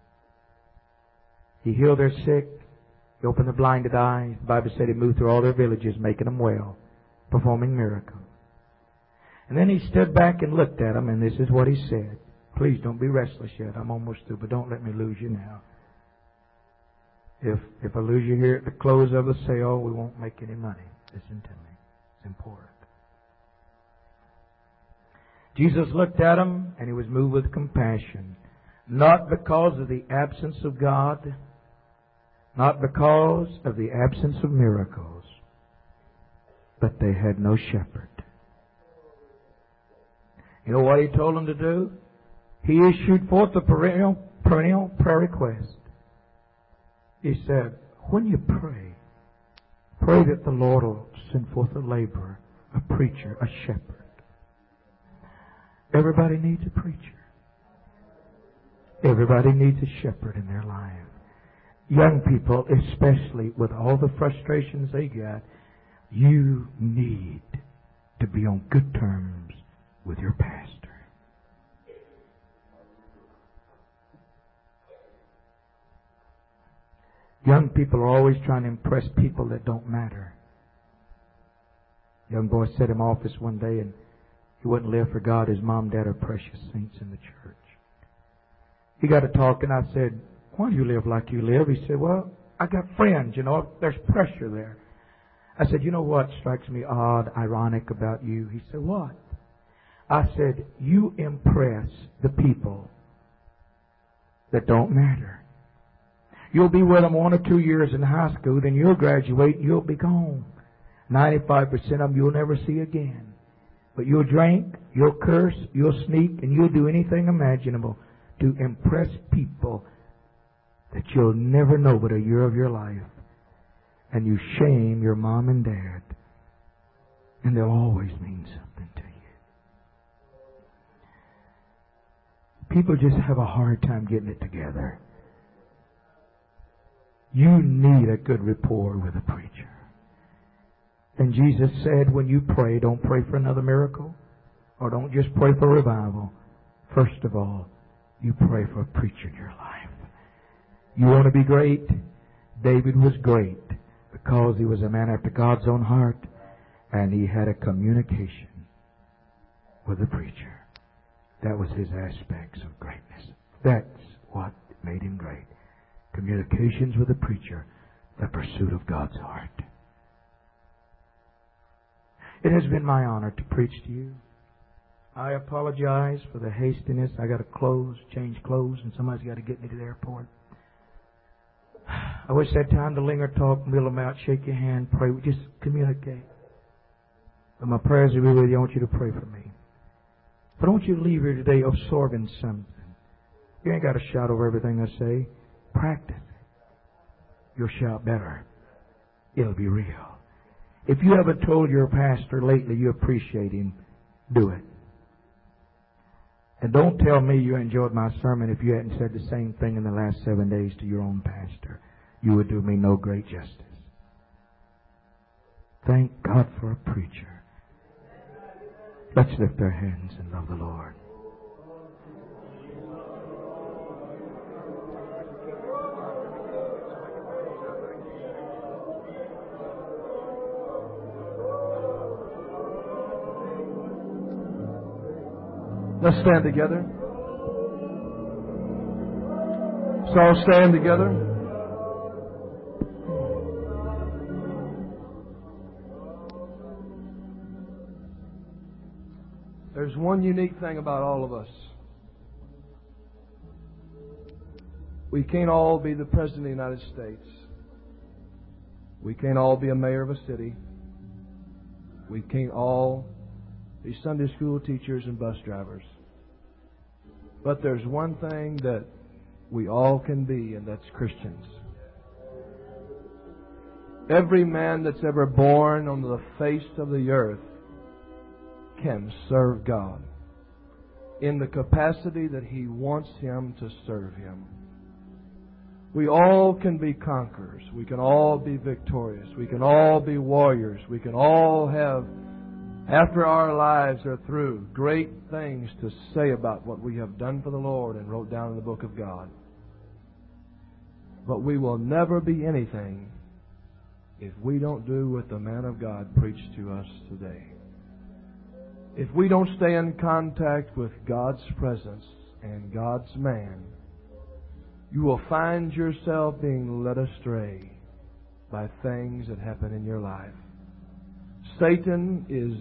He healed their sick. He opened the blinded eyes. The Bible said He moved through all their villages, making them well, performing miracles. And then He stood back and looked at them, and this is what He said. Please don't be restless yet. I'm almost through, but don't let me lose you now. If I lose you here at the close of the sale, we won't make any money. Listen to me. It's important. Jesus looked at them, and He was moved with compassion. Not because of the absence of God, not because of the absence of miracles, but they had no shepherd. You know what He told them to do? He issued forth a perennial prayer request. He said, when you pray, Pray that the Lord will send forth a laborer, a preacher, a shepherd. Everybody needs a preacher. Everybody needs a shepherd in their life. Young people, especially with all the frustrations they got, you need to be on good terms with your pastor. Young people are always trying to impress people that don't matter. Young boy sat in my office one day and he wouldn't live for God. His mom and dad are precious saints in the church. He got to talking. I said, why do you live like you live? He said, well, I got friends, there's pressure there. I said, you know what strikes me odd, ironic about you? He said, what? I said, you impress the people that don't matter. You'll be with them 1 or 2 years in high school, then you'll graduate and you'll be gone. 95% of them you'll never see again. But you'll drink, you'll curse, you'll sneak, and you'll do anything imaginable to impress people that you'll never know but a year of your life. And you shame your mom and dad. And they'll always mean something to you. People just have a hard time getting it together. You need a good rapport with a preacher. And Jesus said, when you pray, don't pray for another miracle, or don't just pray for revival. First of all, you pray for a preacher in your life. You want to be great? David was great because he was a man after God's own heart, and he had a communication with a preacher. That was his aspects of greatness. That's what made him great. Communications with a preacher, the pursuit of God's heart. It has been my honor to preach to you. I apologize for the hastiness. I got to change clothes, and somebody's got to get me to the airport. I wish I had time to linger, talk, mill them out, shake your hand, pray. Just communicate. But my prayers will be with you. I want you to pray for me. But I want you to leave here today absorbing something. You ain't got to shout over everything I say. Practice it. You'll shout better. It'll be real. If you haven't told your pastor lately you appreciate him, do it. And don't tell me you enjoyed my sermon if you hadn't said the same thing in the last 7 days to your own pastor. You would do me no great justice. Thank God for a preacher. Let's lift our hands and love the Lord. Let's stand together. Let's all stand together. There's one unique thing about all of us. We can't all be the President of the United States. We can't all be a mayor of a city. We can't all be Sunday school teachers and bus drivers. But there's one thing that we all can be, and that's Christians. Every man that's ever born on the face of the earth can serve God in the capacity that He wants him to serve Him. We all can be conquerors. We can all be victorious. We can all be warriors. We can all have, after our lives are through, great things to say about what we have done for the Lord and wrote down in the book of God. But we will never be anything if we don't do what the man of God preached to us today. If we don't stay in contact with God's presence and God's man, you will find yourself being led astray by things that happen in your life. Satan is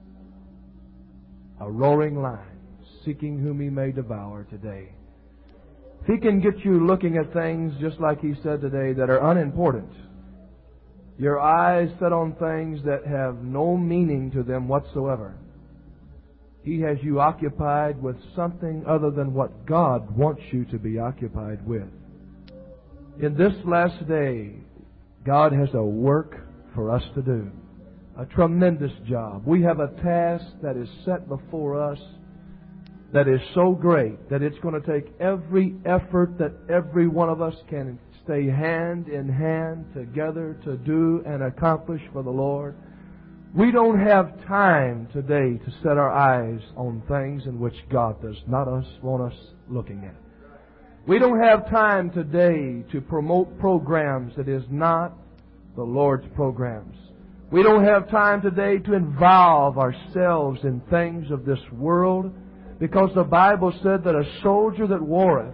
a roaring lion, seeking whom he may devour today. If he can get you looking at things, just like he said today, that are unimportant, your eyes set on things that have no meaning to them whatsoever, he has you occupied with something other than what God wants you to be occupied with. In this last day, God has a work for us to do. A tremendous job. We have a task that is set before us that is so great that it's going to take every effort that every one of us can stay hand in hand together to do and accomplish for the Lord. We don't have time today to set our eyes on things in which God does not want us looking at. We don't have time today to promote programs that is not the Lord's programs. We don't have time today to involve ourselves in things of this world, because the Bible said that a soldier that warreth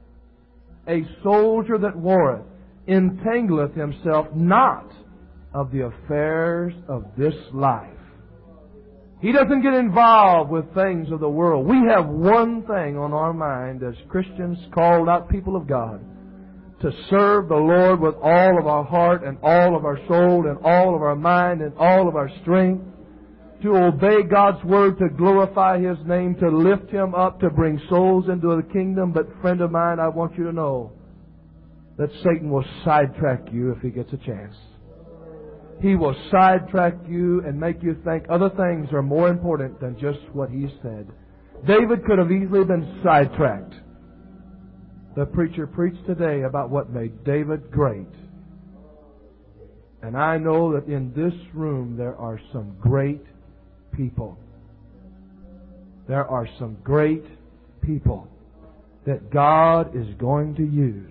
entangleth himself not of the affairs of this life. He doesn't get involved with things of the world. We have one thing on our mind as Christians, called out people of God, to serve the Lord with all of our heart and all of our soul and all of our mind and all of our strength, to obey God's Word, to glorify His name, to lift Him up, to bring souls into the kingdom. But friend of mine, I want you to know that Satan will sidetrack you if he gets a chance. He will sidetrack you and make you think other things are more important than just what he said. David could have easily been sidetracked. The preacher preached today about what made David great. And I know that in this room there are some great people. There are some great people that God is going to use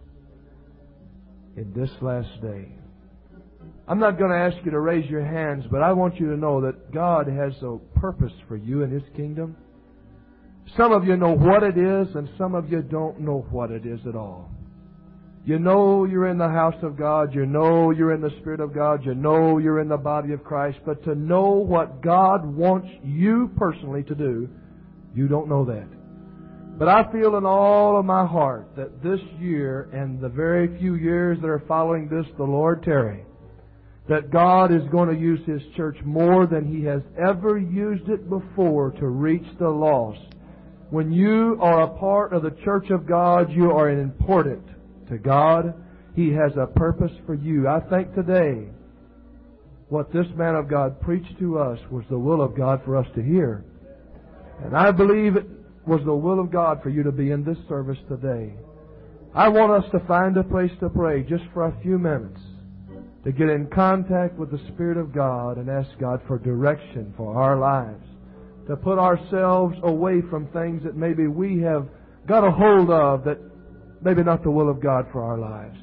in this last day. I'm not going to ask you to raise your hands, but I want you to know that God has a purpose for you in His kingdom. Some of you know what it is, and some of you don't know what it is at all. You know you're in the house of God. You know you're in the Spirit of God. You know you're in the body of Christ. But to know what God wants you personally to do, you don't know that. But I feel in all of my heart that this year and the very few years that are following this, the Lord tarry, that God is going to use His church more than He has ever used it before to reach the lost. When you are a part of the church of God, you are important to God. He has a purpose for you. I think today what this man of God preached to us was the will of God for us to hear. And I believe it was the will of God for you to be in this service today. I want us to find a place to pray just for a few minutes, to get in contact with the Spirit of God and ask God for direction for our lives, to put ourselves away from things that maybe we have got a hold of that maybe not the will of God for our lives.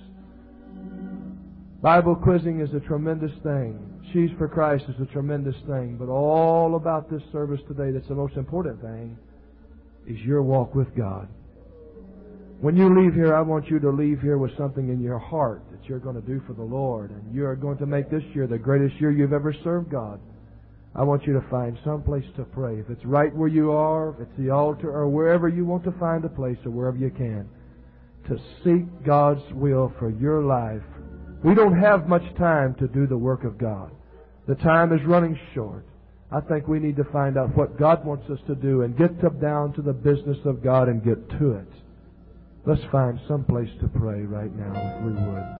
Bible quizzing is a tremendous thing. She's for Christ is a tremendous thing. But all about this service today, that's the most important thing, is your walk with God. When you leave here, I want you to leave here with something in your heart that you're going to do for the Lord. And you're going to make this year the greatest year you've ever served God. I want you to find some place to pray. If it's right where you are, if it's the altar, or wherever you want to find a place, or wherever you can, to seek God's will for your life. We don't have much time to do the work of God. The time is running short. I think we need to find out what God wants us to do and get down to the business of God and get to it. Let's find some place to pray right now, if we would.